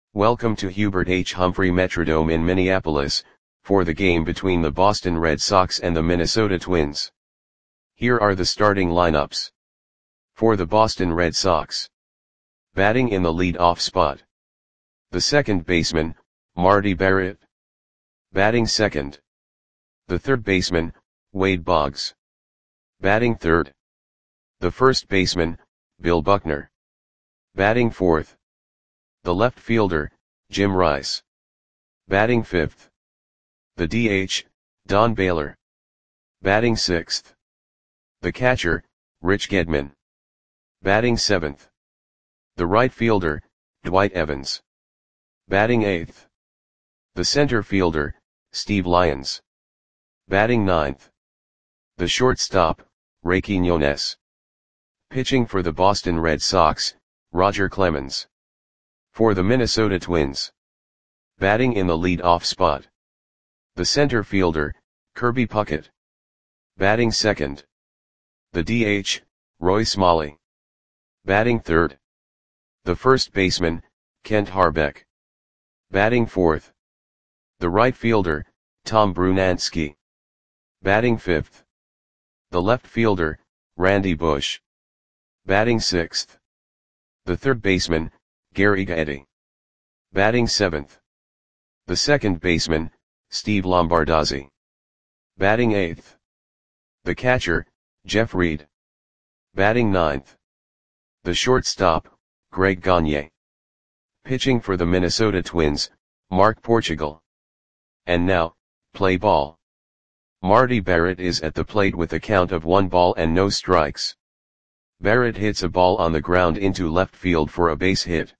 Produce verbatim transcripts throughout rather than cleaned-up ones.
Welcome to Hubert H. Humphrey Metrodome in Minneapolis, for the game between the Boston Red Sox and the Minnesota Twins. Here are the starting lineups. For the Boston Red Sox. Batting in the lead-off spot. The second baseman, Marty Barrett. Batting second. The third baseman, Wade Boggs. Batting third. The first baseman, Bill Buckner. Batting fourth. The left fielder, Jim Rice. Batting fifth. The D H, Don Baylor. Batting sixth. The catcher, Rich Gedman. Batting seventh. The right fielder, Dwight Evans. Batting eighth. The center fielder, Steve Lyons. Batting ninth. The shortstop, Ray Quiñones. Pitching for the Boston Red Sox, Roger Clemens. For the Minnesota Twins. Batting in the lead-off spot. The center fielder, Kirby Puckett. Batting second. The D H, Roy Smalley. Batting third. The first baseman, Kent Harbeck. Batting fourth. The right fielder, Tom Brunansky. Batting fifth. The left fielder, Randy Bush. Batting sixth. The third baseman, Gary Gaetti. Batting seventh. The second baseman, Steve Lombardozzi. Batting eighth. The catcher, Jeff Reed. Batting ninth. The shortstop, Greg Gagne. Pitching for the Minnesota Twins, Mark Portugal. And now, play ball. Marty Barrett is at the plate with a count of one ball and no strikes. Barrett hits a ball on the ground into left field for a base hit.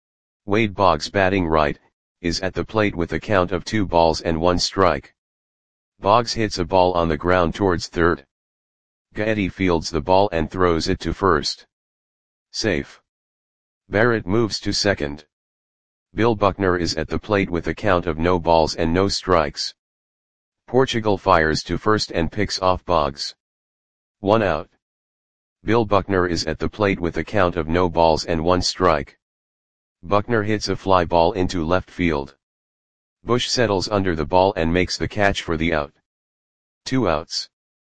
Wade Boggs, batting right, is at the plate with a count of two balls and one strike. Boggs hits a ball on the ground towards third. Gaetti fields the ball and throws it to first. Safe. Barrett moves to second. Bill Buckner is at the plate with a count of no balls and no strikes. Portugal fires to first and picks off Boggs. One out. Bill Buckner is at the plate with a count of no balls and one strike. Buckner hits a fly ball into left field. Bush settles under the ball and makes the catch for the out. Two outs.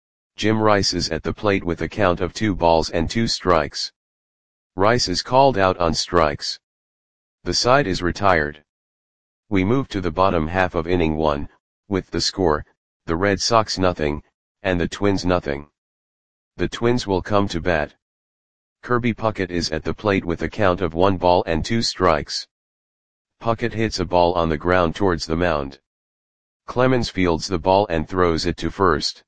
Jim Rice is at the plate with a count of two balls and two strikes. Rice is called out on strikes. The side is retired. We move to the bottom half of inning one, with the score, the Red Sox nothing, and the Twins nothing. The Twins will come to bat. Kirby Puckett is at the plate with a count of one ball and two strikes. Puckett hits a ball on the ground towards the mound. Clemens fields the ball and throws it to first.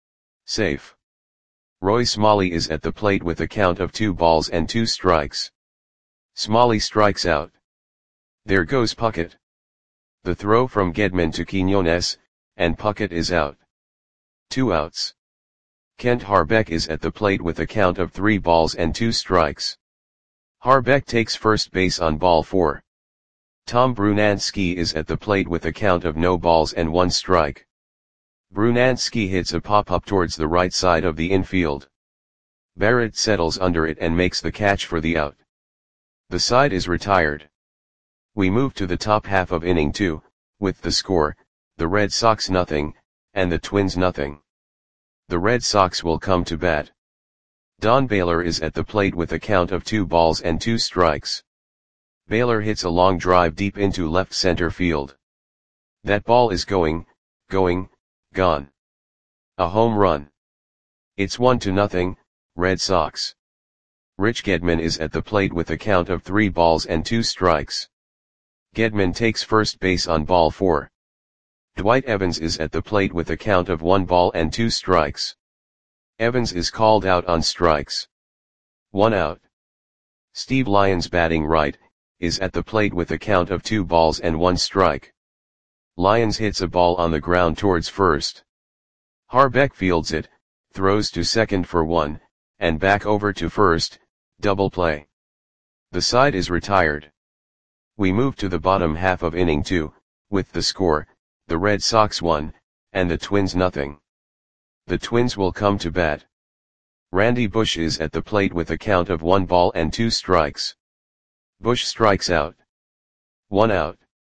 Safe. Roy Smalley is at the plate with a count of two balls and two strikes. Smalley strikes out. There goes Puckett. The throw from Gedman to Quiñones, and Puckett is out. Two outs. Kent Harbeck is at the plate with a count of three balls and two strikes. Harbeck takes first base on ball four. Tom Brunansky is at the plate with a count of no balls and one strike. Brunansky hits a pop-up towards the right side of the infield. Barrett settles under it and makes the catch for the out. The side is retired. We move to the top half of inning two, with the score, the Red Sox nothing, and the Twins nothing. The Red Sox will come to bat. Don Baylor is at the plate with a count of two balls and two strikes. Baylor hits a long drive deep into left center field. That ball is going, going, gone. A home run. It's one to nothing, Red Sox. Rich Gedman is at the plate with a count of three balls and two strikes. Gedman takes first base on ball four. Dwight Evans is at the plate with a count of one ball and two strikes. Evans is called out on strikes. One out. Steve Lyons, batting right, is at the plate with a count of two balls and one strike. Lyons hits a ball on the ground towards first. Harbeck fields it, throws to second for one, and back over to first, double play. The side is retired. We move to the bottom half of inning two, with the score, the Red Sox one, and the Twins nothing. The Twins will come to bat. Randy Bush is at the plate with a count of one ball and two strikes. Bush strikes out. one out.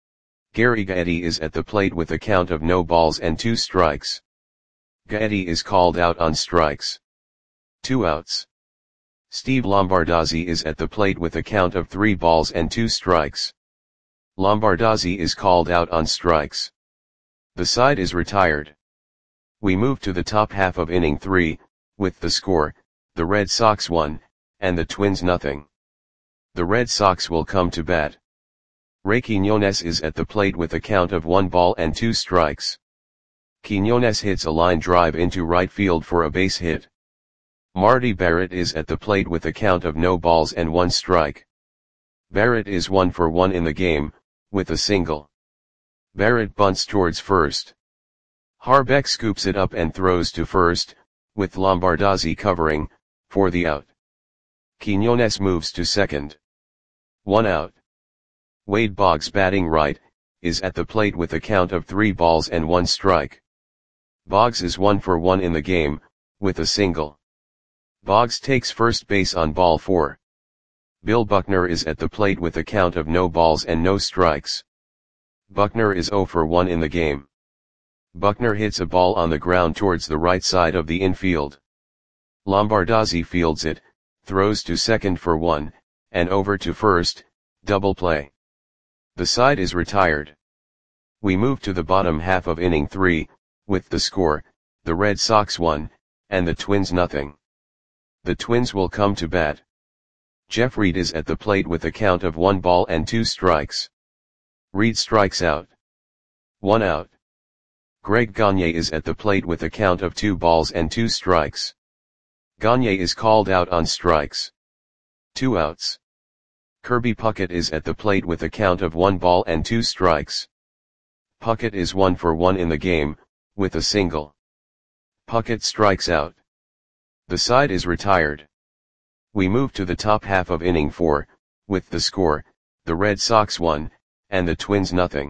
Gary Gaetti is at the plate with a count of no balls and two strikes. Gaetti is called out on strikes. two outs. Steve Lombardozzi is at the plate with a count of three balls and two strikes. Lombardozzi is called out on strikes. The side is retired. We move to the top half of inning three, with the score, the Red Sox one, and the Twins nothing. The Red Sox will come to bat. Ray Quiñones is at the plate with a count of one ball and two strikes. Quiñones hits a line drive into right field for a base hit. Marty Barrett is at the plate with a count of no balls and one strike. Barrett is one for one in the game, with a single. Barrett bunts towards first. Harbeck scoops it up and throws to first, with Lombardozzi covering, for the out. Quiñones moves to second. One out. Wade Boggs, batting right, is at the plate with a count of three balls and one strike. Boggs is one for one in the game, with a single. Boggs takes first base on ball four. Bill Buckner is at the plate with a count of no balls and no strikes. Buckner is zero for one in the game. Buckner hits a ball on the ground towards the right side of the infield. Lombardozzi fields it, throws to second for one, and over to first, double play. The side is retired. We move to the bottom half of inning three, with the score, the Red Sox one, and the Twins nothing. The Twins will come to bat. Jeff Reed is at the plate with a count of one ball and two strikes. Reed strikes out. One out. Greg Gagne is at the plate with a count of two balls and two strikes. Gagne is called out on strikes. Two outs. Kirby Puckett is at the plate with a count of one ball and two strikes. Puckett is one for one in the game, with a single. Puckett strikes out. The side is retired. We move to the top half of inning four, with the score, the Red Sox one, and the Twins nothing.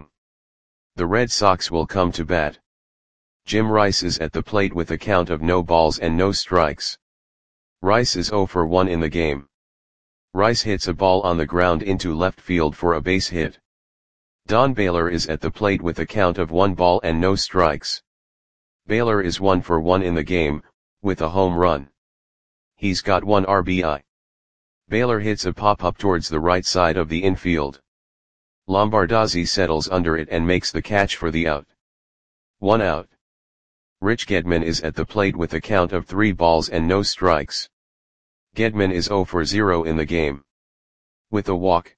The Red Sox will come to bat. Jim Rice is at the plate with a count of no balls and no strikes. Rice is zero for one in the game. Rice hits a ball on the ground into left field for a base hit. Don Baylor is at the plate with a count of one ball and no strikes. Baylor is one for one in the game, with a home run. He's got one R B I. Baylor hits a pop-up towards the right side of the infield. Lombardozzi settles under it and makes the catch for the out. One out. Rich Gedman is at the plate with a count of three balls and no strikes. Gedman is zero for zero in the game. With a walk.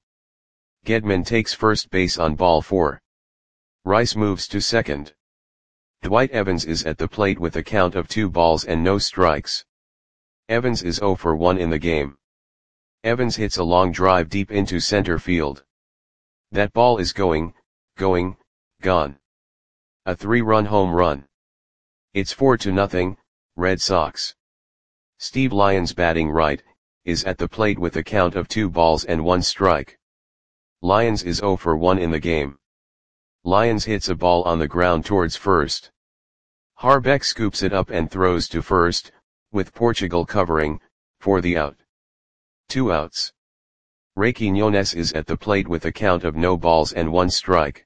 Gedman takes first base on ball four. Rice moves to second. Dwight Evans is at the plate with a count of two balls and no strikes. Evans is zero for one in the game. Evans hits a long drive deep into center field. That ball is going, going, gone. A three-run home run. It's four to nothing, Red Sox. Steve Lyons, batting right, is at the plate with a count of two balls and one strike. Lyons is zero for one in the game. Lyons hits a ball on the ground towards first. Harbeck scoops it up and throws to first, with Portugal covering, for the out. Two outs. Ray Quiñones is at the plate with a count of no balls and one strike.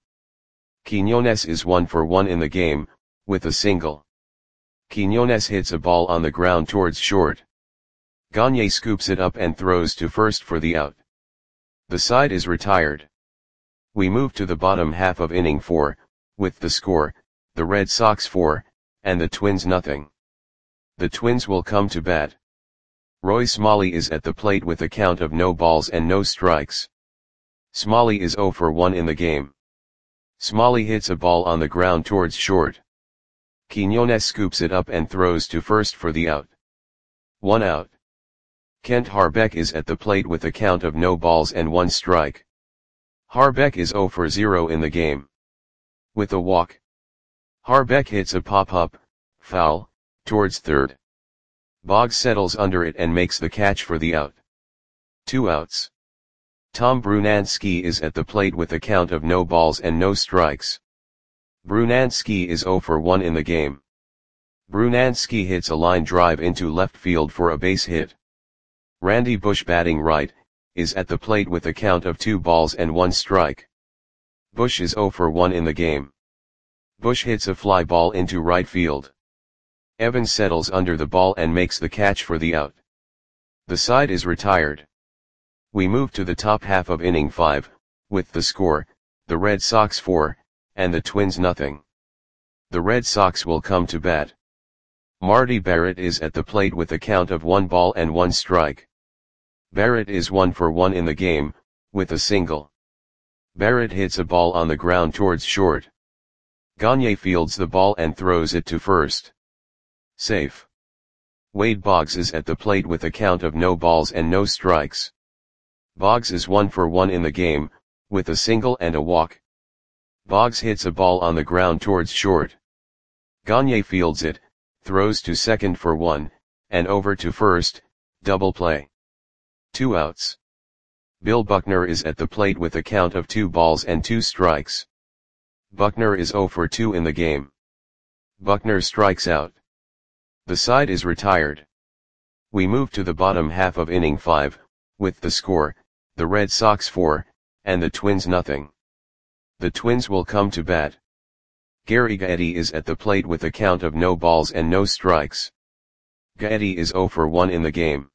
Quiñones is one for one in the game, with a single. Quiñones hits a ball on the ground towards short. Gagne scoops it up and throws to first for the out. The side is retired. We move to the bottom half of inning four, with the score, the Red Sox four, and the Twins nothing. The Twins will come to bat. Roy Smalley is at the plate with a count of no balls and no strikes. Smalley is zero for one in the game. Smalley hits a ball on the ground towards short. Quiñones scoops it up and throws to first for the out. One out. Kent Harbeck is at the plate with a count of no balls and one strike. Harbeck is zero for zero in the game. With a walk. Harbeck hits a pop-up, foul, towards third. Boggs settles under it and makes the catch for the out. Two outs. Tom Brunansky is at the plate with a count of no balls and no strikes. Brunansky is zero for one in the game. Brunansky hits a line drive into left field for a base hit. Randy Bush, batting right, is at the plate with a count of two balls and one strike. Bush is zero for one in the game. Bush hits a fly ball into right field. Evans settles under the ball and makes the catch for the out. The side is retired. We move to the top half of inning five, with the score, the Red Sox four, and the Twins nothing. The Red Sox will come to bat. Marty Barrett is at the plate with a count of one ball and one strike. Barrett is one for one in the game, with a single. Barrett hits a ball on the ground towards short. Gagne fields the ball and throws it to first. Safe. Wade Boggs is at the plate with a count of no balls and no strikes. Boggs is one for one in the game, with a single and a walk. Boggs hits a ball on the ground towards short. Gagne fields it, throws to second for one, and over to first, double play. Two outs. Bill Buckner is at the plate with a count of two balls and two strikes. Buckner is zero for two in the game. Buckner strikes out. The side is retired. We move to the bottom half of inning five, with the score, the Red Sox four, and the Twins nothing. The Twins will come to bat. Gary Gaetti is at the plate with a count of no balls and no strikes. Gaetti is zero for one in the game.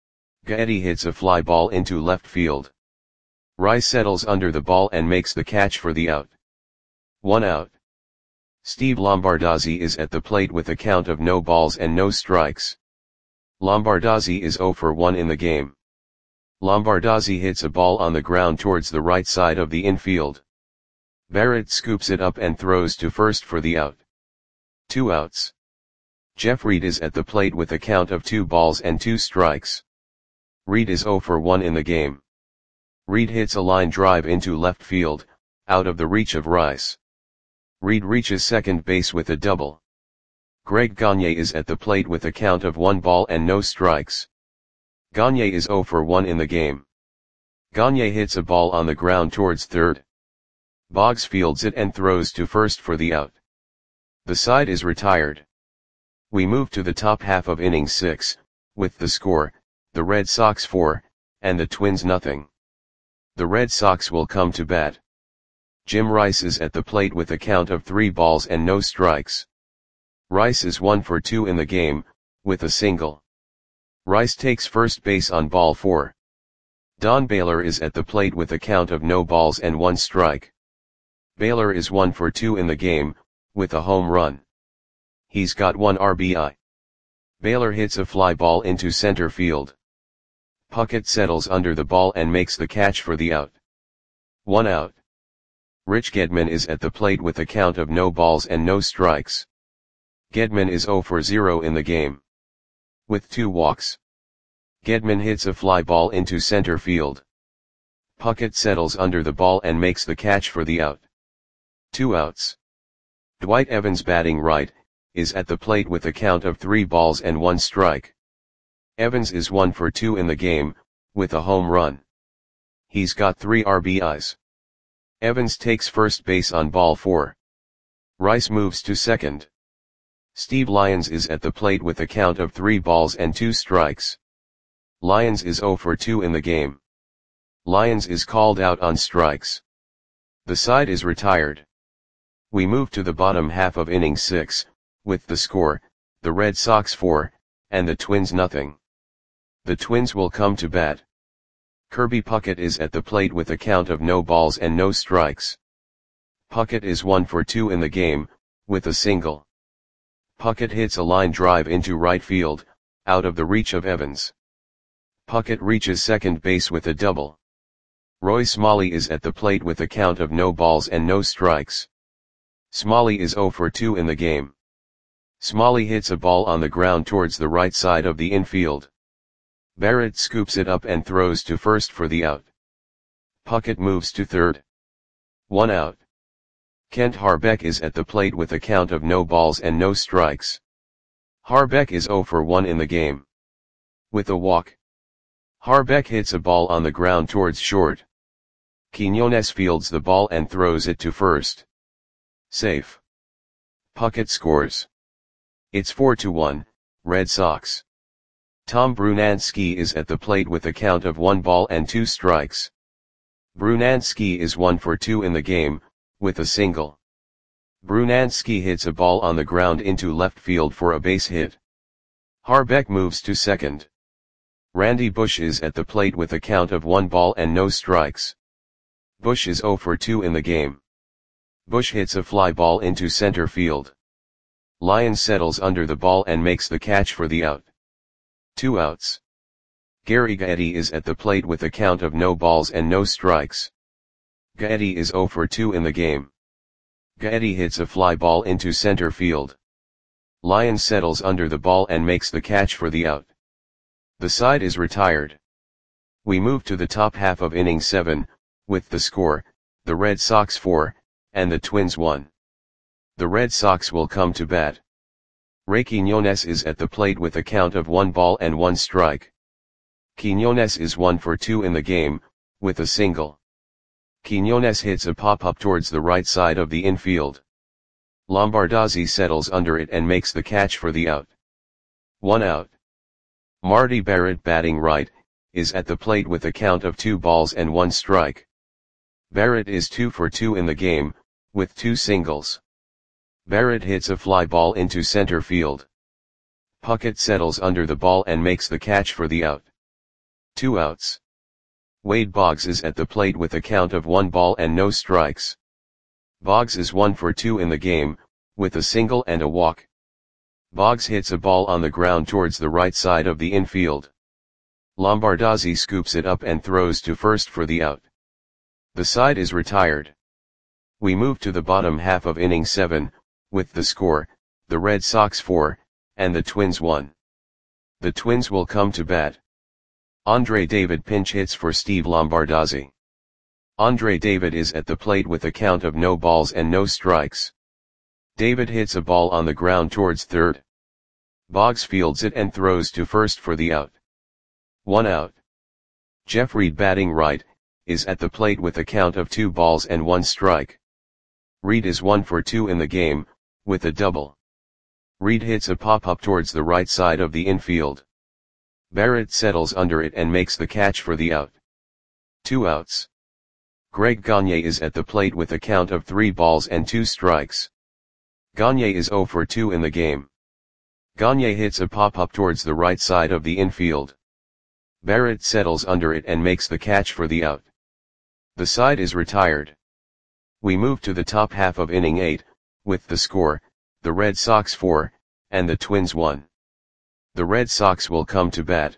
Gaetti hits a fly ball into left field. Rice settles under the ball and makes the catch for the out. One out. Steve Lombardozzi is at the plate with a count of no balls and no strikes. Lombardozzi is zero for one in the game. Lombardozzi hits a ball on the ground towards the right side of the infield. Barrett scoops it up and throws to first for the out. Two outs. Jeff Reed is at the plate with a count of two balls and two strikes. Reed is zero for one in the game. Reed hits a line drive into left field, out of the reach of Rice. Reed reaches second base with a double. Greg Gagne is at the plate with a count of one ball and no strikes. Gagne is zero for one in the game. Gagne hits a ball on the ground towards third. Boggs fields it and throws to first for the out. The side is retired. We move to the top half of inning six, with the score, the Red Sox four, and the Twins nothing. The Red Sox will come to bat. Jim Rice is at the plate with a count of three balls and no strikes. Rice is one for two in the game, with a single. Rice takes first base on ball four. Don Baylor is at the plate with a count of no balls and one strike. Baylor is one for two in the game, with a home run. He's got one R B I. Baylor hits a fly ball into center field. Puckett settles under the ball and makes the catch for the out. One out. Rich Gedman is at the plate with a count of no balls and no strikes. Gedman is zero for zero in the game. With two walks. Gedman hits a fly ball into center field. Puckett settles under the ball and makes the catch for the out. Two outs. Dwight Evans, batting right, is at the plate with a count of three balls and one strike. Evans is one for two in the game, with a home run. He's got three R B Is. Evans takes first base on ball four. Rice moves to second. Steve Lyons is at the plate with a count of three balls and two strikes. Lyons is zero for two in the game. Lyons is called out on strikes. The side is retired. We move to the bottom half of inning six, with the score, the Red Sox four, and the Twins nothing. The Twins will come to bat. Kirby Puckett is at the plate with a count of no balls and no strikes. Puckett is one for two in the game, with a single. Puckett hits a line drive into right field, out of the reach of Evans. Puckett reaches second base with a double. Roy Smalley is at the plate with a count of no balls and no strikes. Smalley is zero for two in the game. Smalley hits a ball on the ground towards the right side of the infield. Barrett scoops it up and throws to first for the out. Puckett moves to third. One out. Kent Harbeck is at the plate with a count of no balls and no strikes. Harbeck is zero for one in the game. With a walk. Harbeck hits a ball on the ground towards short. Quinones fields the ball and throws it to first. Safe. Puckett scores. It's four to one, Red Sox. Tom Brunansky is at the plate with a count of one ball and two strikes. Brunansky is one for two in the game, with a single. Brunansky hits a ball on the ground into left field for a base hit. Harbeck moves to second. Randy Bush is at the plate with a count of one ball and no strikes. Bush is zero for two in the game. Bush hits a fly ball into center field. Lyons settles under the ball and makes the catch for the out. Two outs. Gary Gaetti is at the plate with a count of no balls and no strikes. Gaetti is zero for two in the game. Gaetti hits a fly ball into center field. Lyons settles under the ball and makes the catch for the out. The side is retired. We move to the top half of inning seven, with the score, the Red Sox four, and the Twins one. The Red Sox will come to bat. Ray Quiñones is at the plate with a count of one ball and one strike. Quiñones is one for two in the game, with a single. Quiñones hits a pop-up towards the right side of the infield. Lombardozzi settles under it and makes the catch for the out. One out. Marty Barrett, batting right, is at the plate with a count of two balls and one strike. Barrett is two for two in the game, with two singles. Barrett hits a fly ball into center field. Puckett settles under the ball and makes the catch for the out. Two outs. Wade Boggs is at the plate with a count of one ball and no strikes. Boggs is one for two in the game, with a single and a walk. Boggs hits a ball on the ground towards the right side of the infield. Lombardozzi scoops it up and throws to first for the out. The side is retired. We move to the bottom half of inning seven, with the score, the Red Sox four, and the Twins one. The Twins will come to bat. Andre David pinch hits for Steve Lombardozzi. Andre David is at the plate with a count of no balls and no strikes. David hits a ball on the ground towards third. Boggs fields it and throws to first for the out. One out. Jeff Reed, batting right, is at the plate with a count of two balls and one strike. Reed is one for two in the game, with a double. Reed hits a pop-up towards the right side of the infield. Barrett settles under it and makes the catch for the out. Two outs. Greg Gagne is at the plate with a count of three balls and two strikes. Gagne is zero for two in the game. Gagne hits a pop-up towards the right side of the infield. Barrett settles under it and makes the catch for the out. The side is retired. We move to the top half of inning eight, with the score, the Red Sox four, and the Twins one. The Red Sox will come to bat.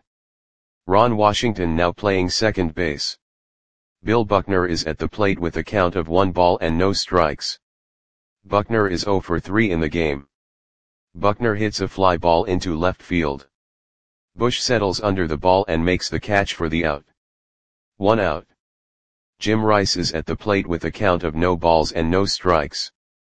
Ron Washington now playing second base. Bill Buckner is at the plate with a count of one ball and no strikes. Buckner is zero for three in the game. Buckner hits a fly ball into left field. Bush settles under the ball and makes the catch for the out. One out. Jim Rice is at the plate with a count of no balls and no strikes.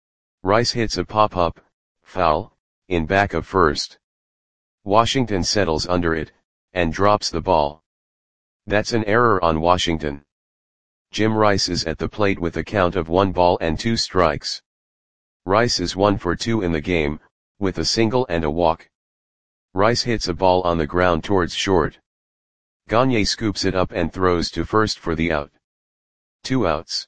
Rice hits a pop-up, foul, in back of first. Washington settles under it, and drops the ball. That's an error on Washington. Jim Rice is at the plate with a count of one ball and two strikes. Rice is one for two in the game, with a single and a walk. Rice hits a ball on the ground towards short. Gagne scoops it up and throws to first for the out. Two outs.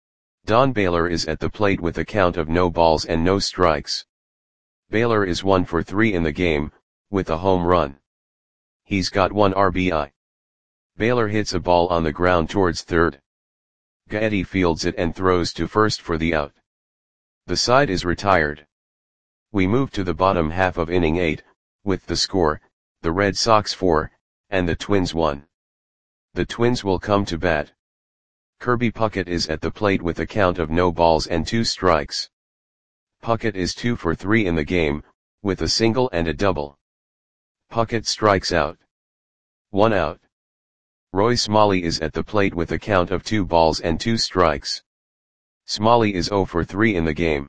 Don Baylor is at the plate with a count of no balls and no strikes. Baylor is one for three in the game, with a home run. He's got one R B I. Baylor hits a ball on the ground towards third. Gaetti fields it and throws to first for the out. The side is retired. We move to the bottom half of inning eight, with the score, the Red Sox four, and the Twins one. The Twins will come to bat. Kirby Puckett is at the plate with a count of no balls and two strikes. Puckett is two for three in the game, with a single and a double. Puckett strikes out. One out. Roy Smalley is at the plate with a count of two balls and two strikes. Smalley is zero for three in the game.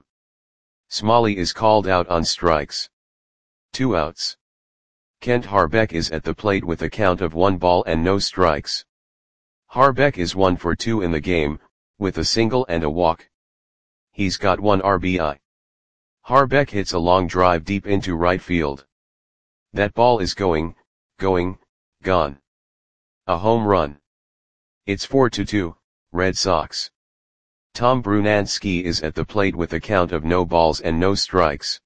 Smalley is called out on strikes. Two outs. Kent Harbeck is at the plate with a count of one ball and no strikes. Harbeck is one for two in the game, with a single and a walk. He's got one R B I. Harbeck hits a long drive deep into right field. That ball is going, going, gone. A home run. It's four to two, Red Sox. Tom Brunansky is at the plate with a count of no balls and no strikes.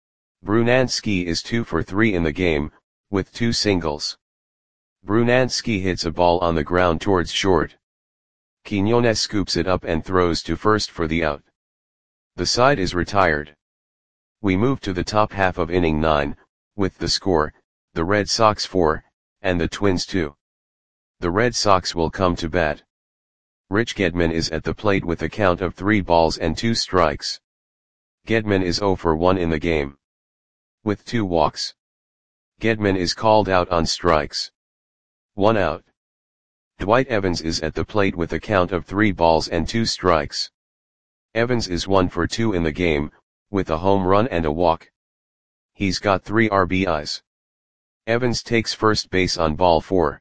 Brunansky is two for three in the game, with two singles. Brunansky hits a ball on the ground towards short. Quiñones scoops it up and throws to first for the out. The side is retired. We move to the top half of inning nine, with the score, the Red Sox four, and the Twins two. The Red Sox will come to bat. Rich Gedman is at the plate with a count of three balls and two strikes. Gedman is zero for one in the game, with two walks. Gedman is called out on strikes. One out. Dwight Evans is at the plate with a count of three balls and two strikes. Evans is one for two in the game, with a home run and a walk. He's got three R B Is. Evans takes first base on ball four.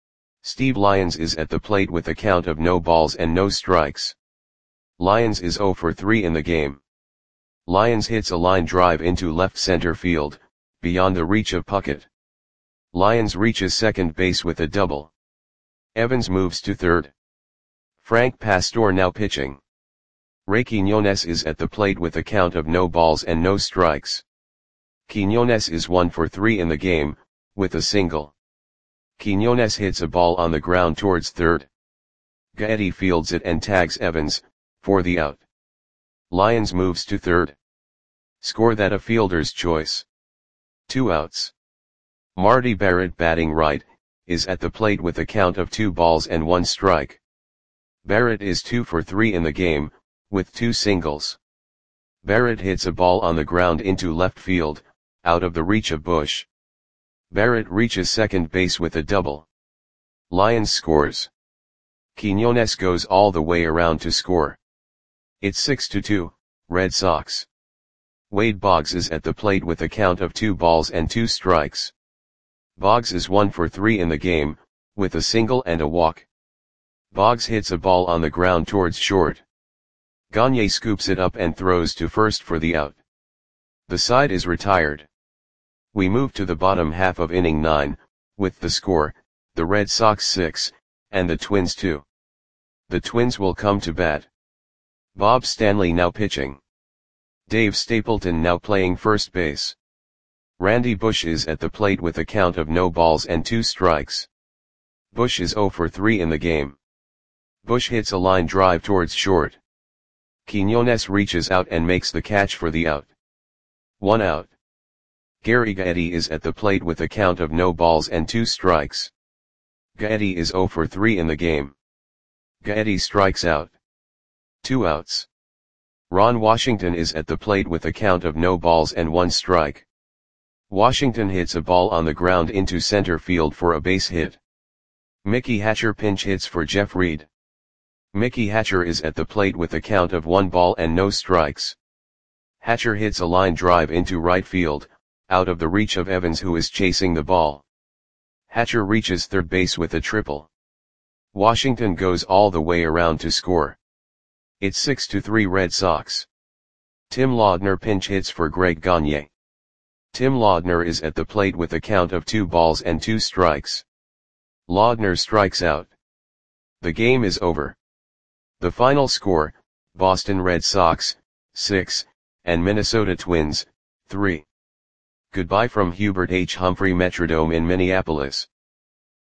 Steve Lyons is at the plate with a count of no balls and no strikes. Lyons is zero for three in the game. Lyons hits a line drive into left center field, beyond the reach of Puckett. Lyons reaches second base with a double. Evans moves to third. Frank Pastor now pitching. Ray Quiñones is at the plate with a count of no balls and no strikes. Quiñones is one for three in the game, with a single. Quiñones hits a ball on the ground towards third. Gaetti fields it and tags Evans, for the out. Lyons moves to third. Score that a fielder's choice. Two outs. Marty Barrett, batting right, is at the plate with a count of two balls and one strike. Barrett is two for three in the game, with two singles. Barrett hits a ball on the ground into left field, out of the reach of Bush. Barrett reaches second base with a double. Lyons scores. Quiñones goes all the way around to score. It's six to two, Red Sox. Wade Boggs is at the plate with a count of two balls and two strikes. Boggs is one for three in the game, with a single and a walk. Boggs hits a ball on the ground towards short. Gagne scoops it up and throws to first for the out. The side is retired. We move to the bottom half of inning nine, with the score, the Red Sox six, and the Twins two. The Twins will come to bat. Bob Stanley now pitching. Dave Stapleton now playing first base. Randy Bush is at the plate with a count of no balls and two strikes. Bush is zero for three in the game. Bush hits a line drive towards short. Quiñones reaches out and makes the catch for the out. One out. Gary Gaetti is at the plate with a count of no balls and two strikes. Gaetti is zero for three in the game. Gaetti strikes out. Two outs. Ron Washington is at the plate with a count of no balls and one strike. Washington hits a ball on the ground into center field for a base hit. Mickey Hatcher pinch hits for Jeff Reed. Mickey Hatcher is at the plate with a count of one ball and no strikes. Hatcher hits a line drive into right field, out of the reach of Evans, who is chasing the ball. Hatcher reaches third base with a triple. Washington goes all the way around to score. It's six to three Red Sox. Tim Laudner pinch hits for Greg Gagne. Tim Laudner is at the plate with a count of two balls and two strikes. Laudner strikes out. The game is over. The final score, Boston Red Sox, six, and Minnesota Twins, three. Goodbye from Hubert H. Humphrey Metrodome in Minneapolis.